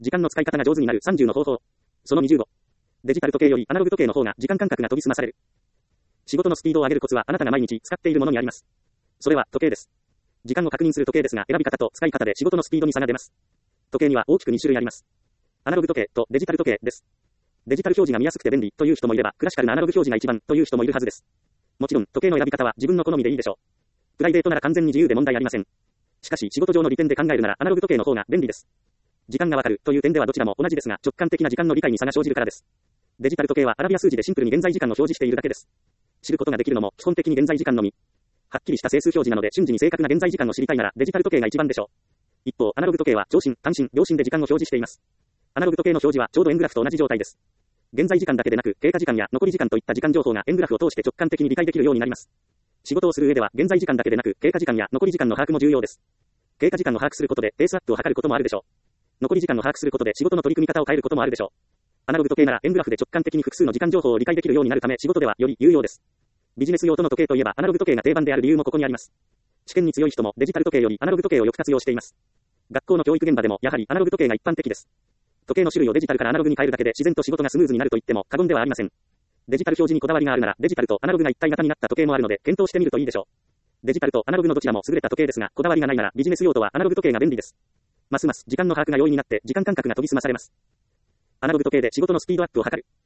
時間の使い方が上手になる30の方法。その25。デジタル時計よりアナログ時計の方が時間感覚が研ぎ澄まされる。仕事のスピードを上げるコツはあなたが毎日使っているものにあります。それは時計です。時間を確認する時計ですが、選び方と使い方で仕事のスピードに差が出ます。時計には大きく2種類あります。アナログ時計とデジタル時計です。デジタル表示が見やすくて便利という人もいれば、クラシカルなアナログ表示が一番という人もいるはずです。もちろん、時計の選び方は自分の好みでいいでしょう。プライベートなら完全に自由で問題ありません。しかし、仕事上の利点で考えるならアナログ時計の方が便利です。時間がわかるという点ではどちらも同じですが、直感的な時間の理解に差が生じるからです。デジタル時計はアラビア数字でシンプルに現在時間を表示しているだけです。知ることができるのも基本的に現在時間のみ。はっきりした整数表示なので瞬時に正確な現在時間を知りたいならデジタル時計が一番でしょう。一方、アナログ時計は長針、短針、両針で時間を表示しています。アナログ時計の表示はちょうど円グラフと同じ状態です。現在時間だけでなく、経過時間や残り時間といった時間情報が円グラフを通して直感的に理解できるようになります。仕事をする上では現在時間だけでなく、経過時間や残り時間の把握も重要です。経過時間を把握することでペースアップを図ることもあるでしょう。残り時間を把握することで仕事の取り組み方を変えることもあるでしょう。アナログ時計なら円グラフで直感的に複数の時間情報を理解できるようになるため仕事ではより有用です。ビジネス用途の時計といえばアナログ時計が定番である理由もここにあります。試験に強い人もデジタル時計よりアナログ時計をよく活用しています。学校の教育現場でもやはりアナログ時計が一般的です。時計の種類をデジタルからアナログに変えるだけで自然と仕事がスムーズになると言っても過言ではありません。デジタル表示にこだわりがあるならデジタルとアナログが一体型になった時計もあるので検討してみるといいでしょう。デジタルとアナログのどちらも優れた時計ですが、こだわりがないならビジネス用途はアナログ時計が便利です。ますます時間の把握が容易になって時間感覚が研ぎ澄まされます。アナログ時計で仕事のスピードアップを図る。